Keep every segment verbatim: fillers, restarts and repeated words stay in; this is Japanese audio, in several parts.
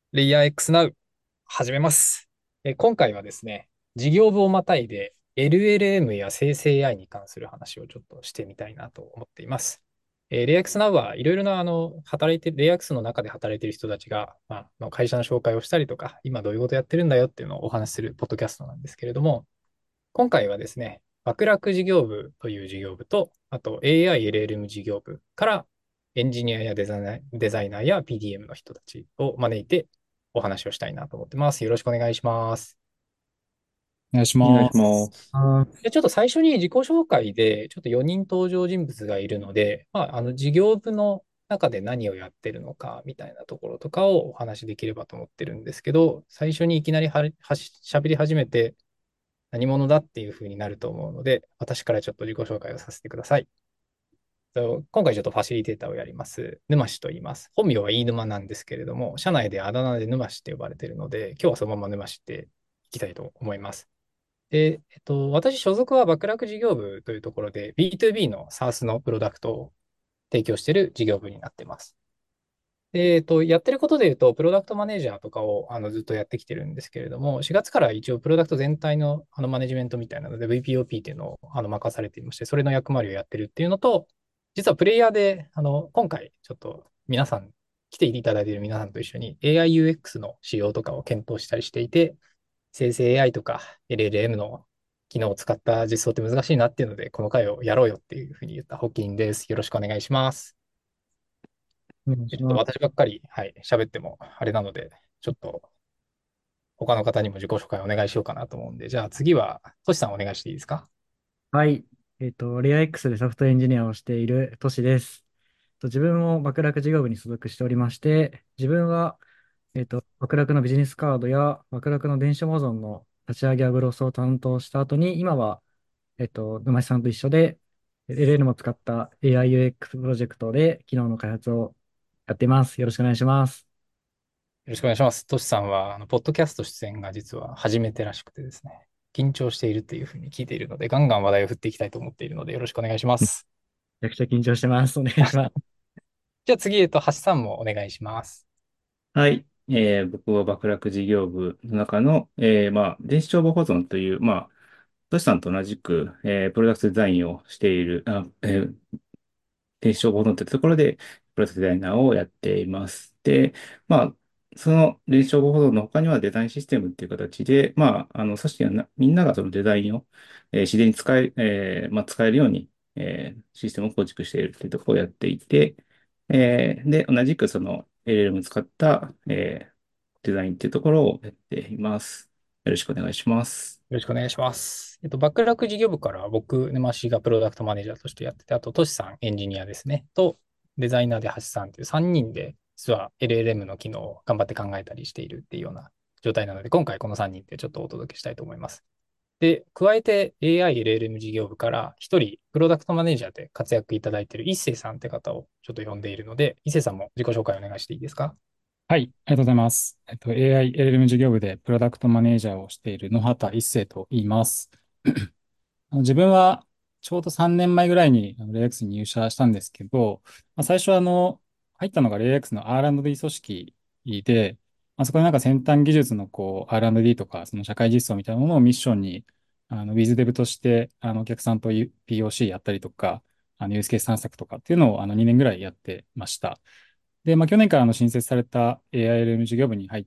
レイヤー X Now 始めます。え今回はですね、事業部をまたいで エルエルエム や生成 エーアイ に関する話をちょっとしてみたいなと思っています。えー、レイヤー X Now はいろいろなあの働いて、レイヤー X の中で働いている人たちが、まあ、の会社の紹介をしたりとか、今どういうことやってるんだよっていうのをお話しするポッドキャストなんですけれども、今回はですね、爆落事業部という事業部と、あと エーアイ、エルエルエム 事業部からエンジニアやデザイナーデザイナーや ピーディーエム の人たちを招いてお話をしたいなと思ってます。よろしくお願いします。 お願いしお願いしまます。 す。 あー、 でちょっと最初に自己紹介で、ちょっとよにん登場人物がいるので、まあ、あの事業部の中で何をやってるのかみたいなところとかをお話しできればと思ってるんですけど、最初にいきなりははし喋り始めて、何者だっていう風になると思うので、私からちょっと自己紹介をさせてください。今回ちょっとファシリテーターをやります。沼氏と言います。本名は飯沼なんですけれども、社内であだ名で沼氏って呼ばれているので、今日はそのまま沼氏っていきたいと思います。で、えっと、私、所属は爆落事業部というところで、ビーツービー の SaaS のプロダクトを提供している事業部になっています。で、えっと、やってることで言うと、プロダクトマネージャーとかをあのずっとやってきてるんですけれども、しがつから一応プロダクト全体のあのマネジメントみたいなので ブイピーオーピー っていうのをあの任されていまして、それの役割をやってるっていうのと、実はプレイヤーで、あの、今回ちょっと皆さん、来ていただいている皆さんと一緒に エーアイ ユーエックス の仕様とかを検討したりしていて、生成 エーアイ とか エルエルエム の機能を使った実装って難しいなっていうので、この回をやろうよっていうふうに言ったホッキンです。よろしくお願いします。 お願いちょっとします。 私ばっかり、はい、喋ってもあれなので、ちょっと他の方にも自己紹介お願いしようかなと思うんで、じゃあ次は、トシさんお願いしていいですか？ はい。えっと、レア X でソフトエンジニアをしているトシです。と自分も爆落事業部に所属しておりまして、自分は、えっと、爆落のビジネスカードや爆落の電子保存の立ち上げやグロスを担当した後に、今は、えっと、沼地さんと一緒で、エルエル も使った エーアイ ユーエックス プロジェクトで機能の開発をやっています。よろしくお願いします。 よろしくお願いします。トシさんは、あの、ポッドキャスト出演が実は初めてらしくてですね、緊張しているっていうふうに聞いているので、ガンガン話題を振っていきたいと思っているので、よろしくお願いしまめす。 ちゃくちゃ緊張してます。お願いします。 じゃあ次、えっと、橋さんもお願いします。 はい。えー僕は爆落事業部の中の、えーまあ、電子帳簿保存という、まあ、トシさんと同じく、えープロダクトデザインをしている、あ、えー電子帳簿保存というところで、プロダクトデザイナーをやっています。で、まあ、その電子帳簿保存の他にはデザインシステムっていう形で、まあ、あの、組織はなみんながそのデザインを、えー自然に使え、えーまあ、使えるように、えーシステムを構築しているというところをやっていて、えーで、同じくその エルエルエム を使った、えーデザインっていうところをやっています。よろしくお願いします。 よろしくお願いします。えっと、バックラック事業部から僕、沼しがプロダクトマネージャーとしてやってて、あと、トシさん、エンジニアですね、と、デザイナーで橋さんというさんにんで、実は エルエルエム の機能を頑張って考えたりしているっていうような状態なので、今回このさんにんでちょっとお届けしたいと思います。で、加えて エーアイ、エルエルエム 事業部からひとり、プロダクトマネージャーで活躍いただいている一星さんって方をちょっと呼んでいるので、一星さんも自己紹介お願いしていいですか？ はい、ありがとうございます。えっと、エーアイ、エルエルエム 事業部でプロダクトマネージャーをしている野畑一生と言います。あの自分はちょうどさんねんまえぐらいにあのレイエックスに入社したんですけど、まあ、最初はあの入ったのがレイエックスの アールアンドディー 組織で、まあ、そこでなんか先端技術のこう アールアンドディー とかその社会実装みたいなものをミッションにあの WizDev としてあのお客さんと ピーオーシー やったりとか、あのユースケース探索とかっていうのをあのにねんぐらいやってました。で、まあ、去年からあの新設された エーアイエルエム 事業部に入って、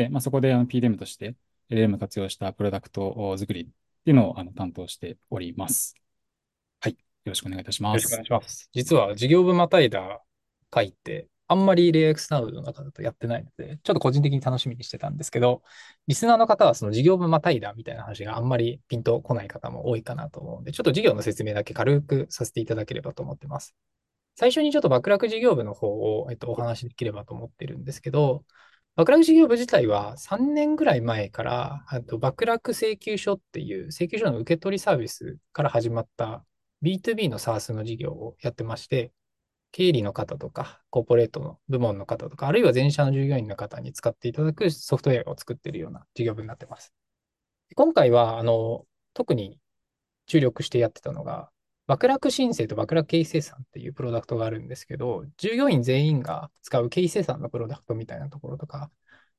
まあ、そこであの ピーディーエム として エルエルエム 活用したプロダクト作りっていうのをあの担当しております。はい。よろしくお願いいたします。 よろしくお願いします。実は事業部またいだ回って、あんまりレイエックスナウの中だとやってないので、ちょっと個人的に楽しみにしてたんですけど、リスナーの方はその事業部またいだみたいな話があんまりピンとこない方も多いかなと思うので、ちょっと事業の説明だけ軽くさせていただければと思ってます。最初にちょっと爆落事業部の方を、えっと、お話しできればと思ってるんですけど、爆落事業部自体はさんねんぐらい前から、あと爆落請求書っていう請求書の受け取りサービスから始まった ビーツービー の SaaS の事業をやってまして、経理の方とか、コーポレートの部門の方とか、あるいは全社の従業員の方に使っていただくソフトウェアを作っているような事業部になってます。今回は、あの、特に注力してやってたのが、爆落申請と爆落経費生産っていうプロダクトがあるんですけど、従業員全員が使う経費生産のプロダクトみたいなところとか、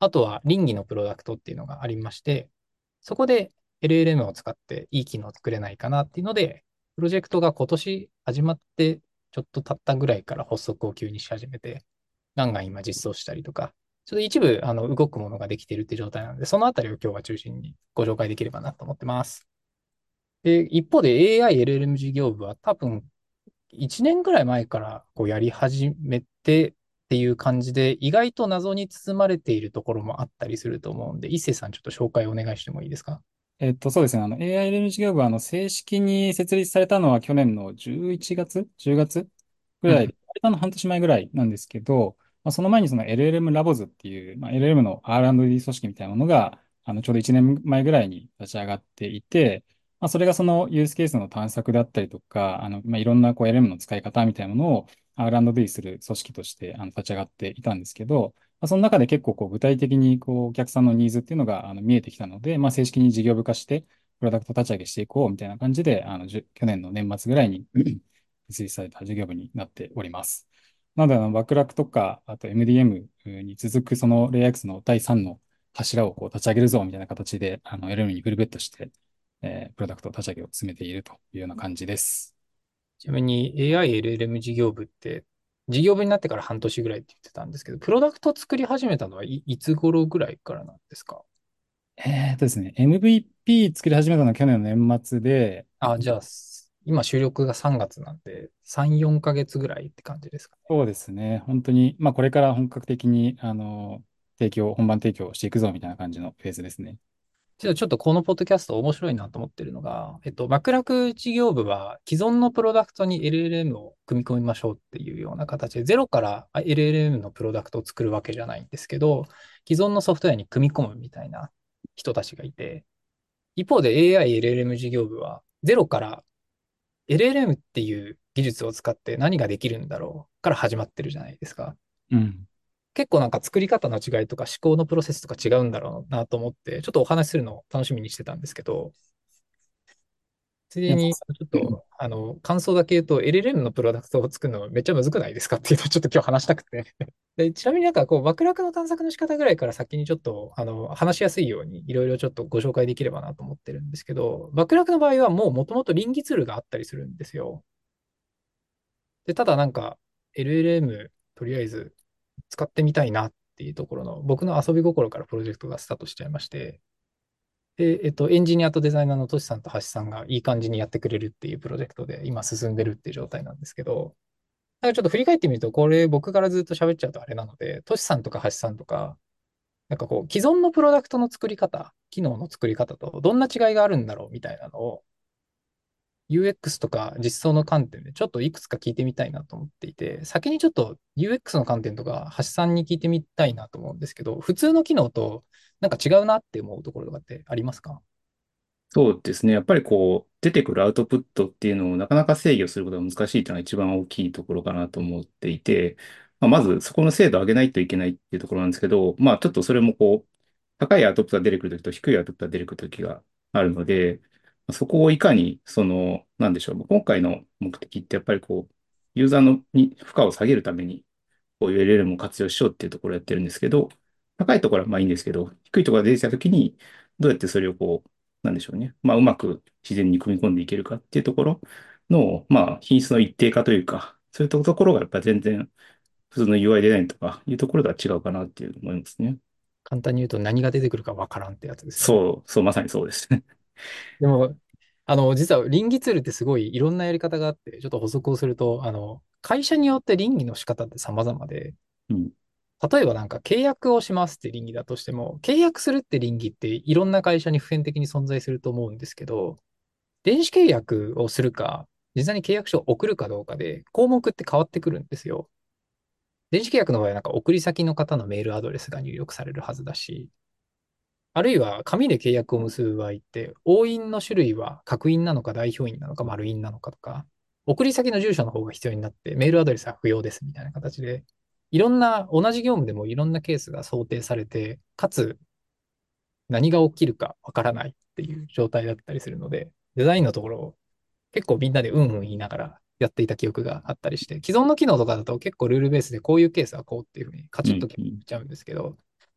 あとは倫理のプロダクトっていうのがありまして、そこで エルエルエム を使っていい機能を作れないかなっていうので、プロジェクトが今年始まってちょっと経ったぐらいから発足を急にし始めて、ガンガン今実装したりとか、ちょっと一部あの動くものができているって状態なので、そのあたりを今日は中心にご紹介できればなと思ってます。で、一方で エーアイ、エルエルエム 事業部は多分いちねんぐらい前からこうやり始めてっていう感じで、意外と謎に包まれているところもあったりすると思うんで、一星さんちょっと紹介お願いしてもいいですか？ えっと、そうですね。あの、エーアイ エルエルエム 事業部は、あの、正式に設立されたのは去年のじゅういちがつ ?じゅう 月ぐうん。 らいで、割とあの半年前ぐらいなんですけど、まあ、その前にその エルエルエム ラボズっていう、まあ、エルエルエム の アールアンドディー 組織みたいなものが、あの、ちょうどいちねんまえぐらいに立ち上がっていて、まあ、それがそのユースケースの探索だったりとか、あの、まあ、いろんなこう エルエルエム の使い方みたいなものを アールアンドディー する組織としてあの立ち上がっていたんですけど、まあ、その中で結構こう具体的にこうお客さんのニーズっていうのがあの見えてきたので、まあ、正式に事業部化して、プロダクト立ち上げしていこうみたいな感じで、あの、じゅ去年の年末ぐらいに設立された事業部になっております。なので、あの、バックラックとか、あと エムディーエム に続くその レイアックス のだいさんの柱をこう立ち上げるぞみたいな形で、あの、エルエム にフルベットして、えープロダクト立ち上げを進めているというような感じです。 ちなみに エーアイ、エルエルエム 事業部って、事業部になってから半年ぐらいって言ってたんですけど、プロダクト作り始めたのはいいつ頃ぐらいからなんですか？ えーとですね、エムブイピー 作り始めたのは去年の年末で、 あ、じゃあ、今収録がさんがつなんで、さん、よんかげつぐらいって感じですかね。 そうですね、本当に、まあ、これから本格的に、あの、提供、本番提供していくぞみたいな感じのフェーズですね。 じゃあちょっとこのポッドキャスト面白いなと思ってるのが、えっと、マクラク事業部は既存のプロダクトに エルエルエム を組み込みましょうっていうような形で、ゼロから エルエルエム のプロダクトを作るわけじゃないんですけど、既存のソフトウェアに組み込むみたいな人たちがいて、一方で エーアイ、エルエルエム 事業部はゼロから エルエルエム っていう技術を使って何ができるんだろうから始まってるじゃないですか。 うん。 結構なんか作り方の違いとか思考のプロセスとか違うんだろうなと思って、ちょっとお話しするのを楽しみにしてたんですけど、ついいや、 でに、ちょっと、あの、感想だけ言うと、エルエルエム のプロダクトを作るのめっちゃむずくないですかっていうのをちょっと今日話したくて。で、ちなみになんかこう、爆落の探索の仕方ぐらいから先にちょっと、あの、話しやすいようにいろいろちょっとご紹介できればなと思ってるんですけど、爆落の場合はもう元々倫理ツールがあったりするんですよ。で、ただなんか、エルエルエム とりあえず使ってみたいなっていうところの、僕の遊び心からプロジェクトがスタートしちゃいまして、で、えっと、エンジニアとデザイナーのトシさんとハシさんがいい感じにやってくれるっていうプロジェクトで今進んでるっていう状態なんですけど、だからちょっと振り返ってみると、これ僕からずっと喋っちゃうとあれなので、トシさんとかハシさんとか、なんかこう、既存のプロダクトの作り方、機能の作り方とどんな違いがあるんだろうみたいなのを ユーエックス とか実装の観点でちょっといくつか聞いてみたいなと思っていて、先にちょっと ユーエックス の観点とか、橋さんに聞いてみたいなと思うんですけど、普通の機能となんか違うなって思うところとかってありますか？ そうですね。やっぱりこう、出てくるアウトプットっていうのをなかなか制御することが難しいというのが一番大きいところかなと思っていて、まあ、まずそこの精度を上げないといけないっていうところなんですけど、まあちょっとそれもこう、高いアウトプットが出てくるときと低いアウトプットが出てくるときがあるので、そこをいかに、その、なんでしょう。今回の目的ってやっぱりこう、ユーザーのに負荷を下げるために、こういう エルエルエム を活用しようっていうところをやってるんですけど、高いところはまあいいんですけど、低いところが出てきたときに、どうやってそれをこう、なんでしょうね。まあ、うまく自然に組み込んでいけるかっていうところの、まあ、品質の一定化というか、そういうところがやっぱり全然普通の ユーアイ デザインとかいうところとは違うかなっていう思いますね。 簡単に言うと何が出てくるかわからんってやつですよね。 そう、そう、まさにそうですね。 でも、あの、実は倫理ツールってすごいいろんなやり方があって、ちょっと補足をすると、あの、会社によって倫理の仕方って様々で、 うん。 例えばなんか契約をしますって倫理だとしても、契約するって倫理っていろんな会社に普遍的に存在すると思うんですけど、電子契約をするか、実際に契約書を送るかどうかで項目って変わってくるんですよ。電子契約の場合はなんか送り先の方のメールアドレスが入力されるはずだし、あるいは紙で契約を結ぶ場合って、押印の種類は角印なのか代表印なのか丸印なのかとか、送り先の住所の方が必要になって、メールアドレスは不要ですみたいな形で、いろんな、同じ業務でもいろんなケースが想定されて、かつ何が起きるかわからないっていう状態だったりするので、デザインのところを結構みんなでうんうん言いながらやっていた記憶があったりして、既存の機能とかだと結構ルールベースでこういうケースはこうっていうふうにカうん。 チッと決めうん。 ちゃうんですけど、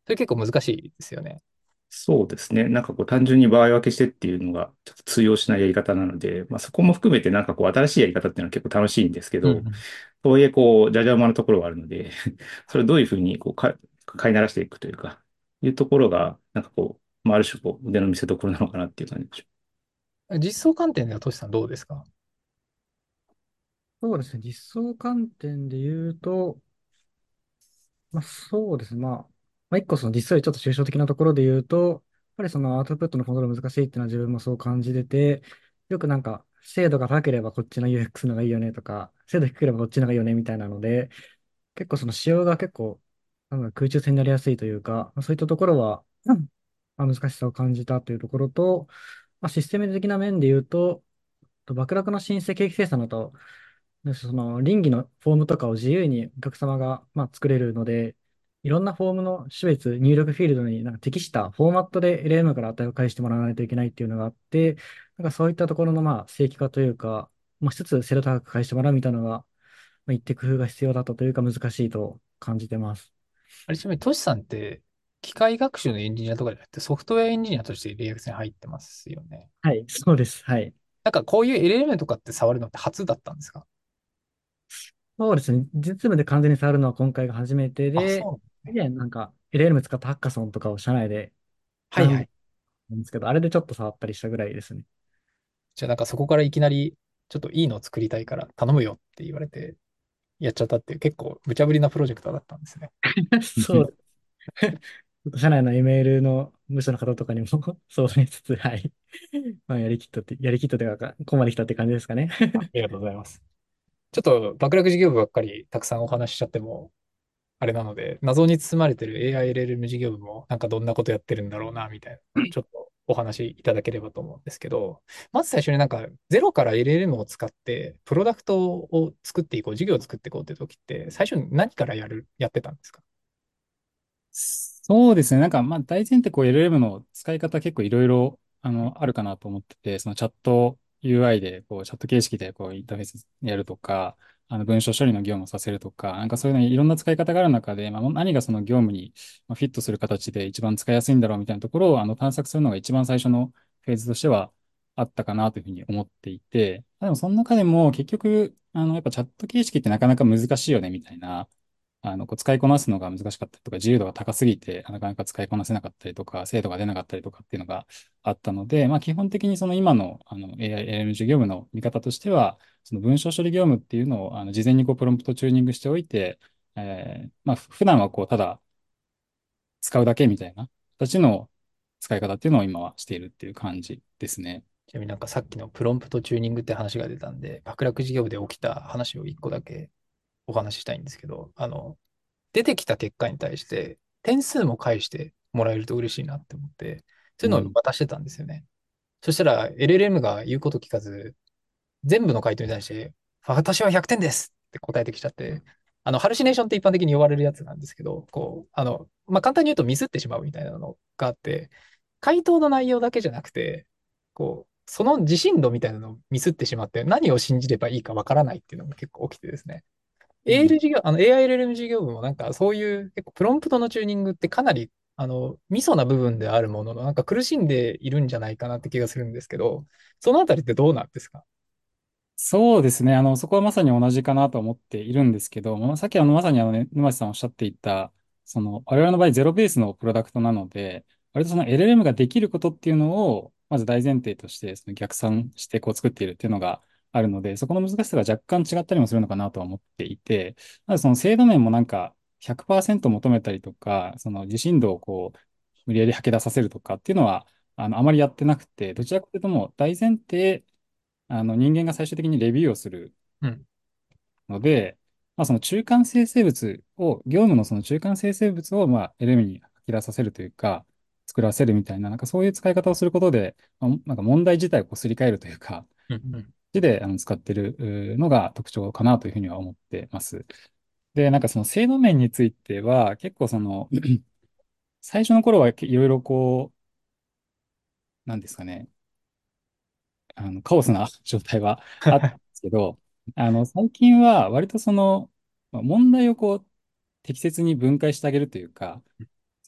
それ結構難しいですよね。 そうですね。なんかこう単純に場合分けしてっていうのがちょっと通用しないやり方なので、まあそこも含めてなんかこう新しいやり方っていうのは結構楽しいんですけど、 うんうん。 とはいえこう、じゃじゃ馬のところがあるので、それをどういうふうにこうか飼いならしていくというか、いうところが、なんかこう、まあある種こう腕の見せ所なのかなっていう感じでしょ実装観点ではトシさんどうですか？ そうですね。実装観点で言うと、まあ、そうですね。まあ、まあ、一個その実装よりちょっと抽象的なところで言うと、やっぱりそのアウトプットのコントロール難しいっていうのは自分もそう感じてて、よくなんか精度が高ければこっちの ユーエックス の方がいいよねとか、精度低ければこっちの方がいいよねみたいなので、結構その仕様が結構なんだ空中戦になりやすいというか、まあそういったところは、うんまあ、難しさを感じたというところと、まあ、システム的な面で言うと、と爆落の申請景気生産だと、でその倫理のフォームとかを自由にお客様が、まあ、作れるので、いろんなフォームの種別、入力フィールドになんか適したフォーマットで エルエルエム から値を返してもらわないといけないっていうのがあって、なんかそういったところのまあ正規化というか、もう一つ精度高く返してもらうみたいなのが、まあ、一定工夫が必要だったというか難しいと感じてます。 あれ、ちなみにトシさんって機械学習のエンジニアとかじゃなくてソフトウェアエンジニアとしてリアクスに入ってますよね。 はい、そうです。はい。 なんかこういう エルエルエム とかって触るのって初だったんですか？ そうですね。実務で完全に触るのは今回が初めてあ、 で、 そうなんです以ね。 前なんか エルエルエム 使ったハッカソンとかを社内で何はいはい。 なんですけど、あれでちょっと触ったりしたぐらいですね。 じゃあなんかそこからいきなりちょっといいのを作りたいから頼むよって言われてやっちゃったっていう結構無茶ぶりなプロジェクトだったんですね。 そう。社内の イーメールの部署の方とかにもそうしつつ、はい。まあ、やりきったって、やりきったというか、ここまで来たって感じですかね。 ありがとうございます。ちょっと爆落事業部ばっかりたくさんお話ししちゃってもあれなので、謎に包まれてる エーアイエルエルエム 事業部もなんかどんなことやってるんだろうな、みたいなのをちょっとお話しいただければと思うんですけど、まず最初になんかゼロから エルエルエム を使ってプロダクトを作っていこう、事業を作っていこうって時って、最初に何からやる、やってたんですか？ そうですね。なんか、まあ、大前提、こう、エルエルエム の使い方結構いろいろ、あの、あるかなと思ってて、そのチャット ユーアイ で、こう、チャット形式で、こう、インターフェースやるとか、あの、文章処理の業務をさせるとか、なんかそういうのにいろんな使い方がある中で、まあ、何がその業務にまあフィットする形で一番使いやすいんだろうみたいなところを、あの、探索するのが一番最初のフェーズとしてはあったかなというふうに思っていて、でもその中でも結局、あの、やっぱチャット形式ってなかなか難しいよね、みたいな、あの、こう使いこなすのが難しかったりとか、自由度が高すぎて、なかなか使いこなせなかったりとか、精度が出なかったりとかっていうのがあったので、まあ、基本的にその今の、あの エーアイ、エルエルエム 事業部の見方としては、その文章処理業務っていうのを、あの、事前にこう、プロンプトチューニングしておいて、えーまあ、普段はこう、ただ使うだけみたいな形の使い方っていうのを今はしているっていう感じですね。 ちなみになんかさっきのプロンプトチューニングって話が出たんで、爆落事業部で起きた話を一個だけお話ししたいんですけど、あの、出てきた結果に対して点数も返してもらえると嬉しいなって思って、そういうのをうん。 渡してたんですよね。そしたら エルエルエム が言うこと聞かず、全部の回答に対して、私はひゃくてんですって答えてきちゃって、あの、ハルシネーションって一般的に呼ばれるやつなんですけど、こう、あの、まあ、簡単に言うとミスってしまうみたいなのがあって、回答の内容だけじゃなくて、こう、その自信度みたいなのをミスってしまって、何を信じればいいかわからないっていうのが結構起きてですね。 うん。 エーエル 事業、あの エーアイエルエルエム 事業部もなんかそういう結構プロンプトのチューニングってかなりあのミソな部分であるものの、なんか苦しんでいるんじゃないかなって気がするんですけど、そのあたりってどうなんですか？ そうですね。あの、そこはまさに同じかなと思っているんですけど、まあ、さっきあの、まさにあの、ね、沼地さんおっしゃっていた、その、我々の場合ゼロベースのプロダクトなので、割とその エルエルエム ができることっていうのを、まず大前提として、その逆算してこう作っているっていうのがあるので、そこの難しさが若干違ったりもするのかなとは思っていて、まずその精度面もなんかひゃくパーセント求めたりとか、その自信度をこう、無理やり吐き出させるとかっていうのは、あの、あまりやってなくて、どちらかというともう大前提、あの人間が最終的にレビューをするうん。 ので、まあ、その中間生成物を、業務のその中間生成物をまあ エルエム に吐き出させるというか、作らせるみたいな、なんかそういう使い方をすることで、まあなんか問題自体をこうすり替えるというか、 うん。うん。 であの使ってるうーのが特徴かなというふうには思ってます。で、なんかその精度面については、結構その、最初の頃はいろいろこう、なんですかね、あの、カオスな状態はあったんですけど、あの、最近は割とその、まあ問題をこう、適切に分解してあげるというか、その、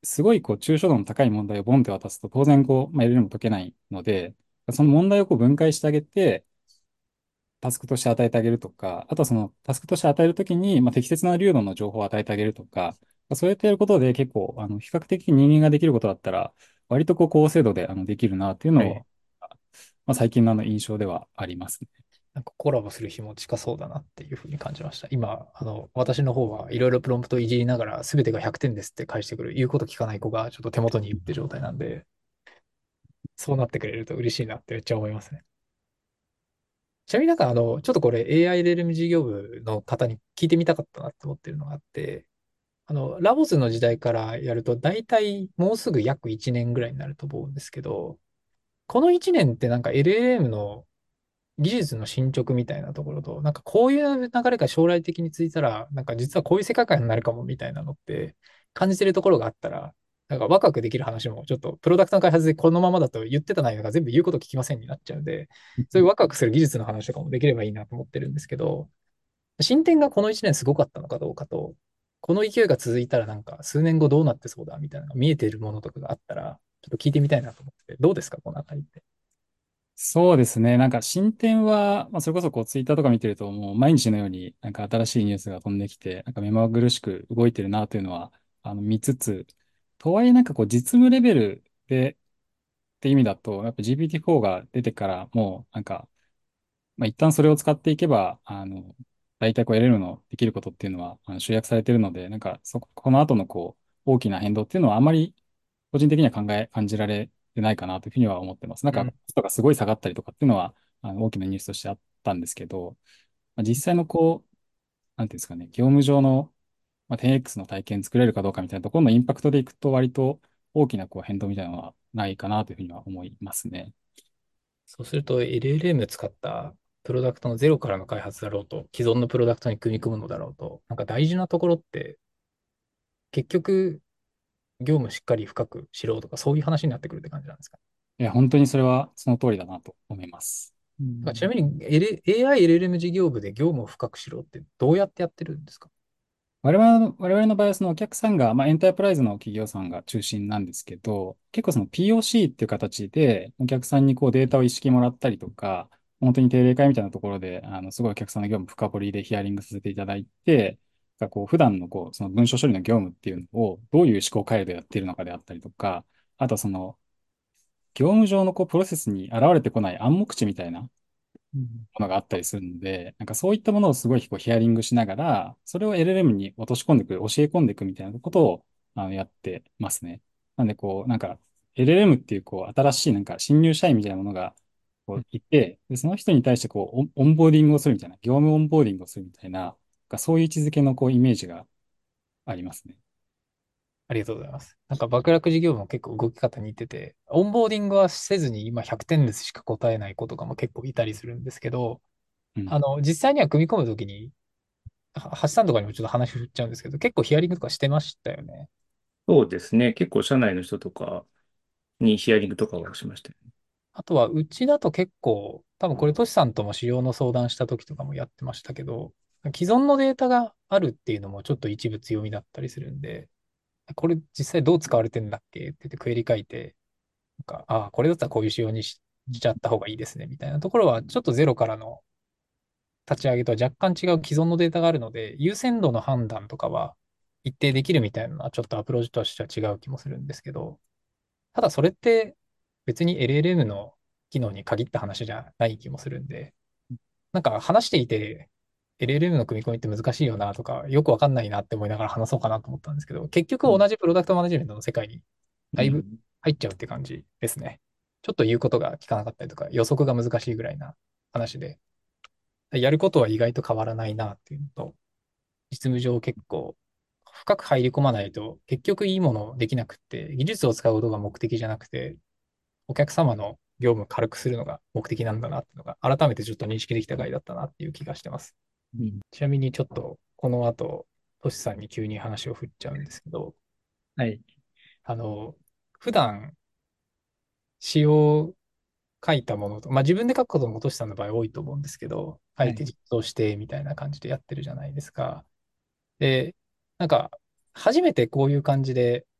すごいこう抽象度の高い問題をボンって渡すと、当然こう、まあ、エルエルエムも解けないので、その問題をこう分解してあげて、タスクとして与えてあげるとか、あとはそのタスクとして与えるときに、まあ、適切な流度の情報を与えてあげるとか、まあそうやってやることで結構、あの、比較的人間ができることだったら、割とこう高精度であのできるなっていうのを、 はい。 まあ、最近のあの印象ではありますね。 なんかコラボする日も近そうだなっていうふうに感じました。今、あの、私の方はいろいろプロンプトいじりながら、すべてがひゃくてんですって返してくる、言うこと聞かない子がちょっと手元にいるって状態なんで、そうなってくれると嬉しいなってめっちゃ思いますね。ちなみになんかあの、ちょっとこれ エーアイ エルエルエム 事業部の方に聞いてみたかったなって思ってるのがあって、あの、ラボスの時代からやると、大体もうすぐ約いちねんぐらいになると思うんですけど、このいちねんってなんか エルエルエム の技術の進捗みたいなところと、なんかこういう流れが将来的についたら、なんか実はこういう世界観になるかもみたいなのって感じてるところがあったら、なんかワクワクできる話もちょっとプロダクトの開発でこのままだと言ってた内容が全部言うこと聞きませんになっちゃうんで、そういうワクワクする技術の話とかもできればいいなと思ってるんですけど、進展がこのいちねんすごかったのかどうかと、この勢いが続いたらなんか数年後どうなってそうだみたいなのが見えているものとかがあったら、ちょっと聞いてみたいなと思ってて、どうですか、このあたりって。 そうですね。なんか進展は、まあ、それこそこうツイッターとか見てると、もう毎日のようになんか新しいニュースが飛んできて、なんか目まぐるしく動いてるなというのは、あの見つつ、とはいえなんかこう実務レベルでって意味だと、やっぱ ジーピーティーフォー が出てからもうなんか、まあ、一旦それを使っていけば、あの、大体こう エルエルエム のできることっていうのはあの集約されているので、なんかそこ、この後のこう大きな変動っていうのはあまり個人的には考え、感じられてないかなというふうには思ってます。なんかコうん。 ストがすごい下がったりとかっていうのはあの大きなニュースとしてあったんですけど、まあ、実際のこう、なんていうんですかね、業務上の、まあ、テンエックス の体験作れるかどうかみたいなところのインパクトでいくと割と大きなこう変動みたいなのはないかなというふうには思いますね。 そうすると エルエルエム 使ったプロダクトのゼロからの開発だろうと、既存のプロダクトに組み込むのだろうと、なんか大事なところって結局業務しっかり深くしろとかそういう話になってくるって感じなんですか？ いや、本当にそれはその通りだなと思います。 うなんかちなん。 みに L- エーアイ エルエルエム 事業部で業務を深くしろってどうやってやってるんですか？ 我々の、我々の場合はそのお客さんが、まあ、エンタープライズの企業さんが中心なんですけど、結構その ピーオーシー っていう形でお客さんにこうデータを一式もらったりとか、本当に定例会みたいなところで、あの、すごいお客さんの業務深掘りでヒアリングさせていただいて、がこう普段のこう、その文書処理の業務っていうのをどういう思考回路でやっているのかであったりとか、あとその業務上のこうプロセスに現れてこない暗黙知みたいなうん。 ものがあったりするので、なんかそういったものをすごいこうヒアリングしながら、それを エルエルエム に落とし込んでいく、教え込んでいくみたいなことをあのやってますね。なんでこう、なんか エルエルエム っていうこう新しいなんか新入社員みたいなものがこういて、で、その人に対してこうオンオンボーディングをするみたいな、業務オンボーディングをするみたいな、なんかそういう位置づけのこうイメージがありますね。 ありがとうございます。なんか、爆落事業部も結構動き方似てて、オンボーディングはせずに今ひゃくてんですしか答えない子とかも結構いたりするんですけど、 うん。 あの、実際には組み込むときに、は橋さんとかにもちょっと話振っちゃうんですけど、結構ヒアリングとかしてましたよね。 そうですね。結構社内の人とかにヒアリングとかはしましたよね。 あとは、うちだと結構、多分これ、トシさんとも仕様の相談した時とかもやってましたけど、既存のデータがあるっていうのもちょっと一部強みだったりするんで、これ実際どう使われてんだっけって言ってクエリ書いて、なんか、ああ、これだったらこういう仕様にし、しちゃった方がいいですね、みたいなところは、ちょっとゼロからの立ち上げとは若干違う既存のデータがあるので、優先度の判断とかは一定できるみたいなのは、ちょっとアプローチとしては違う気もするんですけど、ただそれって別に エルエルエム の機能に限った話じゃない気もするんで、なんか話していて、エルエルエム の組み込みって難しいよなとか、よくわかんないなって思いながら話そうかなと思ったんですけど、結局うん。 同じプロダクトマネジメントの世界にだいぶうん。 入っちゃうって感じですね。ちょっと言うことが聞かなかったりとか、予測が難しいぐらいな話で、やることは意外と変わらないなっていうのと、実務上結構深く入り込まないと結局いいものできなくって、技術を使うことが目的じゃなくて、お客様の業務を軽くするのが目的なんだなっていうのが改めてちょっと認識できた回だったなっていう気がしてます。 うん。 ちなみにちょっとこの後、トシさんに急に話を振っちゃうんですけど、 はい。 あの、普段詩を書いたものと、まあ自分で書くこともトシさんの場合多いと思うんですけど、書はい。 いて実装してみたいな感じでやってるじゃないですか。で、なんか、初めてこういう感じで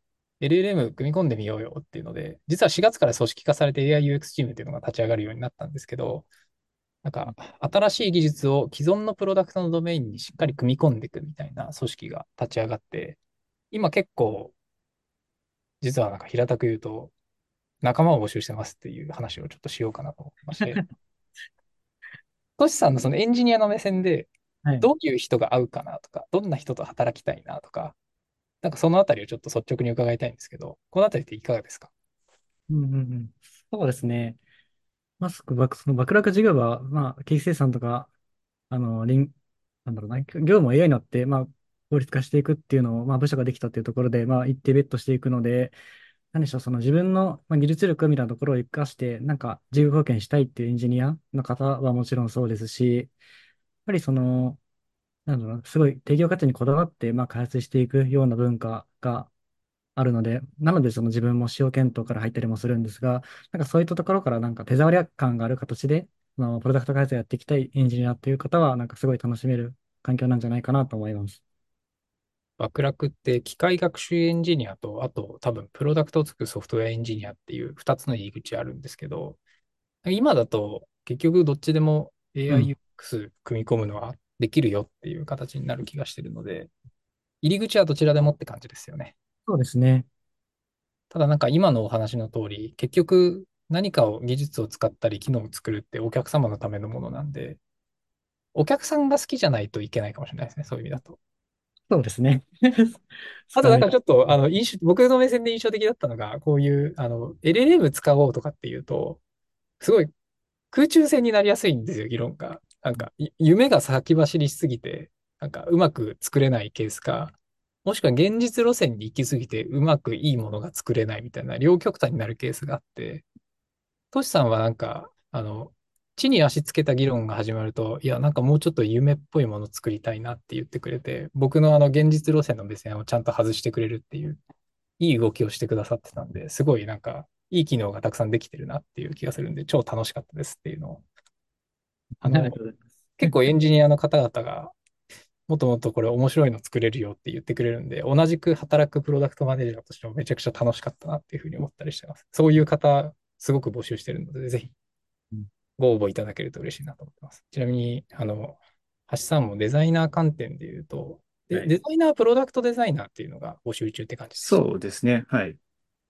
エルエルエム 組み込んでみようよっていうので、実はしがつから組織化されて エーアイユーエックス チームっていうのが立ち上がるようになったんですけど、なんか新しい技術を既存のプロダクトのドメインにしっかり組み込んでいくみたいな組織が立ち上がって、今結構、実はなんか平たく言うと、仲間を募集してますっていう話をちょっとしようかなと思ってまして、トシさんのそのエンジニアの目線で、 はい。 どういう人が合うかなとか、どんな人と働きたいなとか、なんかそのあたりをちょっと率直に伺いたいんですけど、このあたりっていかがですか？ うんうんうん。そうですね。まあ、そのバそのバクラク事業は、まあ、経費生産とか、あの、リン、なんだろうな、業務を エーアイ になって、まあ、効率化していくっていうのを、まあ、部署ができたっていうところで、まあ、一定ベットしていくので、何でしょう、その自分の、まあ、技術力みたいなところを活かして、なんか、事業貢献したいっていうエンジニアの方はもちろんそうですし、やっぱりその、なんだろうな、すごい提供価値にこだわって、まあ、開発していくような文化があるので、なので、その自分も使用検討から入ったりもするんですが、なんかそういったところからなんか手触り感がある形で、あの、プロダクト開発をやっていきたいエンジニアという方は、なんかすごい楽しめる環境なんじゃないかなと思います。 爆落って機械学習エンジニアと、あと多分プロダクトを作るソフトウェアエンジニアっていうふたつの入り口あるんですけど、今だと結局どっちでもうん。 エーアイユーエックス 組み込むのはできるよっていう形になる気がしてるので、入り口はどちらでもって感じですよね。 そうですね。 ただなんか今のお話の通り、結局何かを技術を使ったり機能を作るってお客様のためのものなんで、お客さんが好きじゃないといけないかもしれないですね、そういう意味だと。 そうですね。 あとなん深め。 かちょっと、あの、印象、僕の目線で印象的だったのが、こういう、あの、エルエルエム 使おうとかっていうと、すごい空中戦になりやすいんですよ、議論が。なんか、い夢が先走りしすぎて、なんか、うまく作れないケースか、もしくは現実路線に行きすぎて、うまくいいものが作れないみたいな、両極端になるケースがあって、トシさんはなんか、あの、地に足つけた議論が始まると、いや、なんかもうちょっと夢っぽいものを作りたいなって言ってくれて、僕のあの現実路線の目線をちゃんと外してくれるっていう、いい動きをしてくださってたんで、すごいなんか、いい機能がたくさんできてるなっていう気がするんで、超楽しかったですっていうのを、あありがの、 とうございます。 結構エンジニアの方々が、もっともっとこれ面白いの作れるよって言ってくれるんで、同じく働くプロダクトマネージャーとしてもめちゃくちゃ楽しかったなっていうふうに思ったりしてます。そういう方、すごく募集してるので、ぜひうん。 ご応募いただけると嬉しいなと思ってます。ちなみに、あの、橋さんもデザイナー観点で言うと、で、 はい。 デザイナー、プロダクトデザイナーっていうのが募集中って感じでした。 そうですね。はい。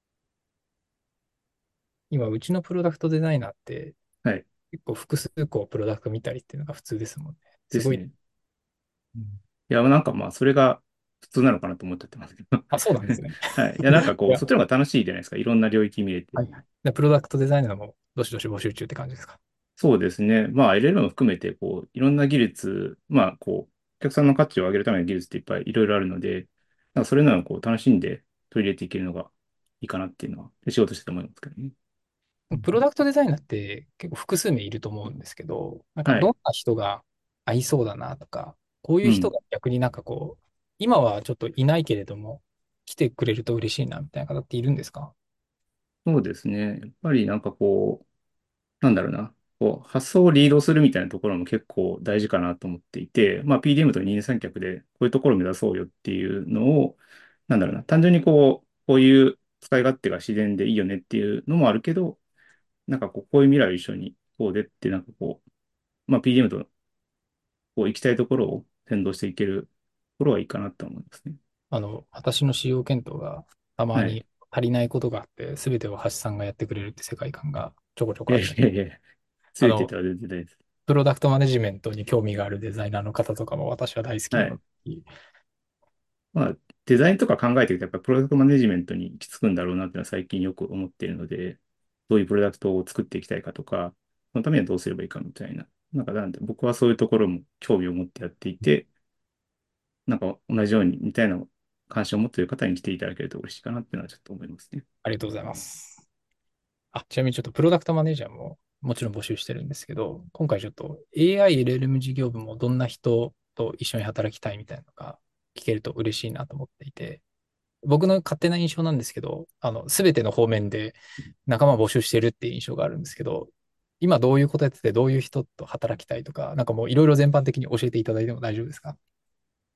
今、うちのプロダクトデザイナーってはい。 結構複数個プロダクト見たりっていうのが普通ですもんね。すごい。 ですね。 うん。 いや、なんかまあ、それが普通なのかなと思っちゃってますけど。 あ、そうなんですね。 はい。いや、なんかこう、 いや、 そっちの方が楽しいじゃないですか。いろんな領域見れて。 はいはい。でプロダクトデザイナーもどしどし募集中って感じですか？ そうですね。まあ、エルエルエム も含めて、こう、いろんな技術、まあ、こう、お客さんの価値を上げるための技術っていっぱいいろいろあるので、なんかそれなのをこう、楽しんで取り入れていけるのがいいかなっていうのは、仕事してて思いますけどね。 うん。 プロダクトデザイナーって結構複数名いると思うんですけど、なんかはい。 どんな人が合いそうだなとか、こういう人うん。 が逆になんかこう、今はちょっといないけれども、来てくれると嬉しいなみたいな方っているんですか？ そうですね。やっぱりなんかこう、なんだろうな。こう、発想をリードするみたいなところも結構大事かなと思っていて、まあ ピーディーエム と二人三脚でこういうところを目指そうよっていうのを、なんだろうな。単純にこう、こういう使い勝手が自然でいいよねっていうのもあるけど、なんかこう、こういう未来を一緒にこうでって、なんかこう、まあ ピーディーエム とこう行きたいところを先導していけるところはいいかなと思いますね。 あの、私の使用検討がたまはい。 に足りないことがあって、すべてを橋さんがやってくれるって世界観がちょこちょいやこあったり、 いやいや、 あの、 連れてたら全然大丈夫です。 プロダクトマネジメントに興味があるデザイナーの方とかも私は大好きなのはい。 で、 まあ、デザインとか考えていくと、やっぱプロダクトマネジメントに行き着くんだろうなっていうのは最近よく思っているので、どういうプロダクトを作っていきたいかとか、そのためにはどうすればいいかみたいな。なんか、なんで僕はそういうところも興味を持ってやっていて、なんか同じように似たような関心を持っている方に来ていただけると嬉しいかなっていうのはちょっと思いますね。 ありがとうございます。あ、ちなみにちょっとプロダクトマネージャーももちろん募集してるんですけど、今回ちょっと エーアイ エルエルエム 事業部もどんな人と一緒に働きたいみたいなのが聞けると嬉しいなと思っていて、僕の勝手な印象なんですけど、あの、すべての方面で仲間を募集してるっていう印象があるんですけど、今どういうことやってて、どういう人と働きたいとか、なんかもういろいろ全般的に教えていただいても大丈夫ですか？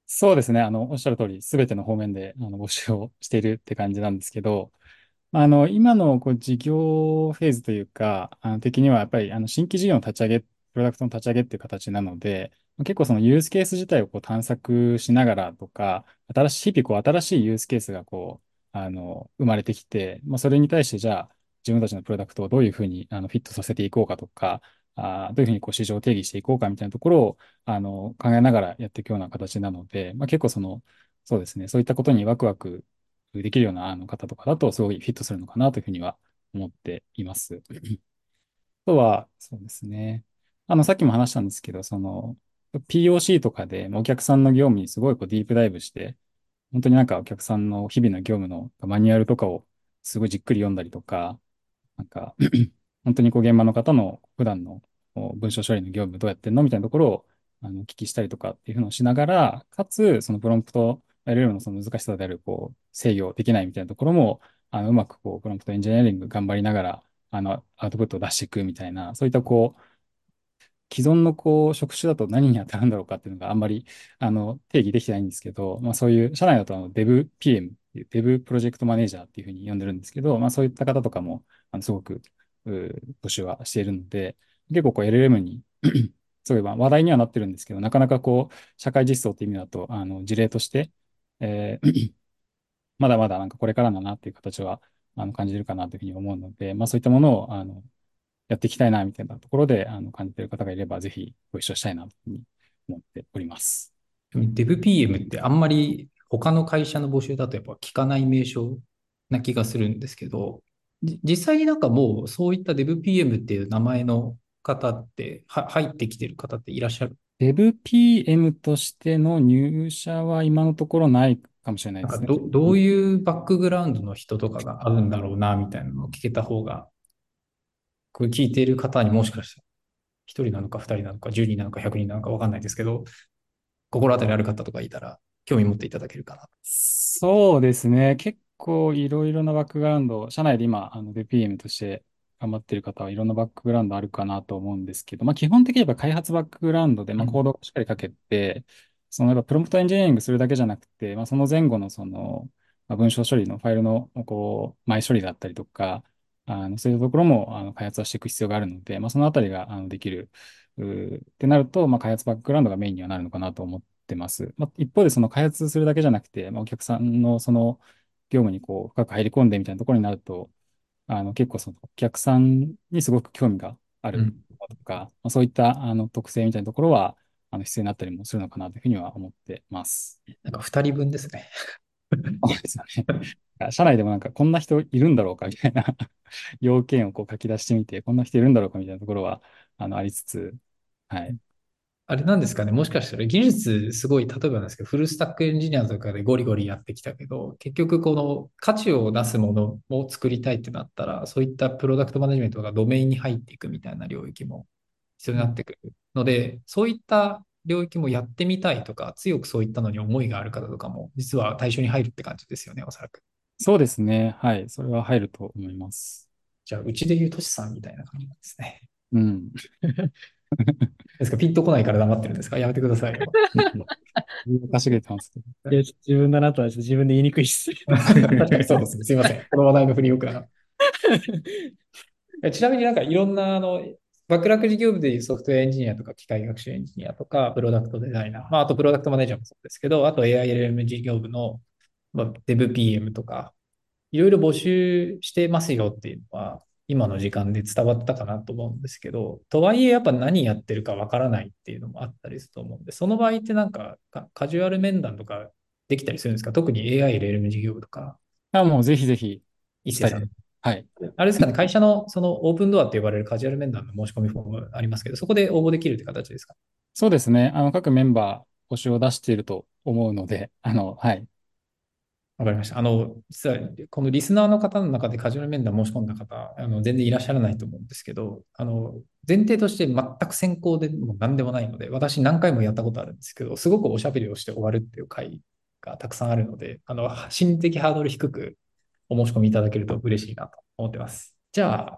そうですね。あの、おっしゃる通り、すべての方面であの募集をしているって感じなんですけど、あの、今のこう事業フェーズというか、あの的にはやっぱりあの新規事業の立ち上げ、プロダクトの立ち上げっていう形なので、結構そのユースケース自体をこう探索しながらとか、新しい、日々こう新しいユースケースがこう、あの、生まれてきて、まあ、それに対してじゃあ、自分たちのプロダクトをどういうふうにあのフィットさせていこうかとか、あーどういうふうにこう市場を定義していこうかみたいなところをあの考えながらやっていくような形なので、まあ、結構その、そうですね、そういったことにワクワクできるようなあの方とかだと、すごいフィットするのかなというふうには思っています。あとは、そうですね。あの、さっきも話したんですけど、その、ピーオーシー とかでお客さんの業務にすごいこうディープダイブして、本当になんかお客さんの日々の業務のマニュアルとかをすごいじっくり読んだりとか、なんか本当にこう現場の方の普段のこう文章処理の業務どうやってんのみたいなところをあのお聞きしたりとかっていうのをしながら、かつ、そのプロンプト エルエルエム のその難しさであるこう制御できないみたいなところも、あのうまくこうプロンプトエンジニアリング頑張りながら、あのアウトプットを出していくみたいな、そういったこう既存のこう職種だと何に当たるんだろうかっていうのがあんまりあの定義できてないんですけど、まあ、そういう社内だとあの デブピーエム っていう、デブプロジェクトマネージャーっていうふうに呼んでるんですけど、まあ、そういった方とかもあのすごくう募集はしているので、結構こう エルエルエム にそういえば話題にはなってるんですけど、なかなかこう社会実装っていう意味だとあの事例として、えーまだまだなんかこれからだなっていう形はあの感じるかなというふうに思うので、まあ、そういったものをあのやっていきたいな、みたいなところで、あの、感じている方がいれば、ぜひご一緒したいな、というふうに思っております。 デブピーエム ってあんまり他の会社の募集だとやっぱ聞かない名称な気がするんですけど、じ実際になんかもうそういった デブピーエム っていう名前の方っては入ってきてる方っていらっしゃる？ デブピーエム としての入社は今のところないかもしれないですね。 なんかど、どういうバックグラウンドの人とかがあるんだろうな、みたいなのを聞けた方が、これ聞いている方にもしかしたら一人なのか二人なのかじゅうにんなのかひゃくにんなのかわかんないですけど、心当たりある方とかいたら興味持っていただけるかな。 そうですね。結構いろいろなバックグラウンド、社内で今、あの、デブピーエム として頑張ってる方はいろんなバックグラウンドあるかなと思うんですけど、まあ、基本的に言えば開発バックグラウンドで、まあ、コードをしっかりかけて、そのやっぱプロンプトエンジニアリングするだけじゃなくて、まあ、その前後のその、まあ、文章処理のファイルのこう前処理だったりとか、あのそういうところもあの開発はしていく必要があるので、まあ、そのあたりがあのできるうーってなると、まあ、開発バックグラウンドがメインにはなるのかなと思ってます。まあ、一方でその開発するだけじゃなくて、まあ、お客さんのその業務にこう深く入り込んでみたいなところになると、あの結構そのお客さんにすごく興味があるうん。 とか、まあ、そういったあの特性みたいなところはあの必要になったりもするのかなというふうには思ってます。 なんか二人分ですね。 そうですよね。社内でもなんかこんな人いるんだろうかみたいな要件をこう書き出してみて、こんな人いるんだろうかみたいなところはあのありつつ、はい。 あれなんですかね、もしかしたら技術すごい、例えばなんですけど、フルスタックエンジニアとかでゴリゴリやってきたけど、結局この価値を出すものを作りたいってなったら、そういったプロダクトマネジメントがドメインに入っていくみたいな領域も必要になってくるので、そういった領域もやってみたいとか、強くそういったのに思いがある方とかも、実は対象に入るって感じですよね、おそらく。 そうですね。はい。それは入ると思います。 じゃあ、うちで言うトシさんみたいな感じなんですね。 うん。 ですか、ピンとこないから黙ってるんですか？やめてくださいよ。 稼げてますけど。 いや、ちょっと自分だなとはちょっと自分で言いにくいっす。 確かにそうですね。すいません。この話題の振りよくなえちなみになんかいろんな、あの、バックラック事業部でいうソフトウェアエンジニアとか機械学習エンジニアとか、プロダクトデザイナー、まあ、あとプロダクトマネージャーもそうですけど、あと エーアイエルエム 事業部の、まあ、デブ ピーエム とか、いろいろ募集してますよっていうのは、今の時間で伝わったかなと思うんですけど、とはいえやっぱ何やってるかわからないっていうのもあったりすると思うんで、その場合ってなんかカカジュアル面談とかできたりするんですか？特に エーアイエルエム 事業部とか、 あ、もうぜひぜひしたいです。 一斉さんはい。 あれですかね、会社のそのオープンドアって呼ばれるカジュアル面談の申し込みフォームありますけど、そこで応募できるって形ですか？ そうですね。あの、各メンバー募集を出していると思うので、あの、はい。 わかりました。あの、実は、このリスナーの方の中でカジュアル面談申し込んだ方、あの、全然いらっしゃらないと思うんですけど、あの、前提として全く先行でも何でもないので、私何回もやったことあるんですけど、すごくおしゃべりをして終わるっていう回がたくさんあるので、あの、心理的ハードル低くお申し込みいただけると嬉しいなと思ってます。じゃあ、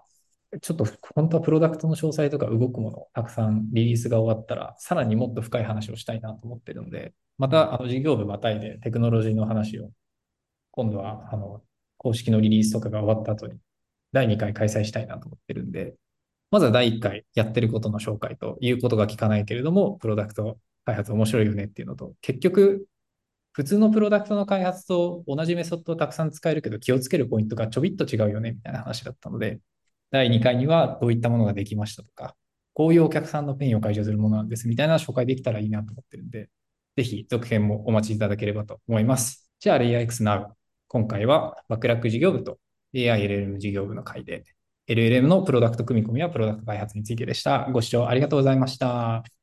ちょっと本当はプロダクトの詳細とか動くもの、たくさんリリースが終わったら、さらにもっと深い話をしたいなと思ってるので、またあの事業部またいでテクノロジーの話を、今度はあの公式のリリースとかが終わった後に、だいにかい開催したいなと思ってるんで、まずはだいいっかいやってることの紹介ということが聞かないけれども、プロダクト開発面白いよねっていうのと、結局、普通のプロダクトの開発と同じメソッドをたくさん使えるけど気をつけるポイントがちょびっと違うよねみたいな話だったので、だいにかいにはどういったものができましたとか、こういうお客さんのペインを解消するものなんですみたいな紹介できたらいいなと思ってるんで、ぜひ続編もお待ちいただければと思います。じゃあ、レイヤー X Now。今回はバックラック事業部と エーアイエルエルエム 事業部の回で、エルエルエム のプロダクト組み込みやプロダクト開発についてでした。ご視聴ありがとうございました。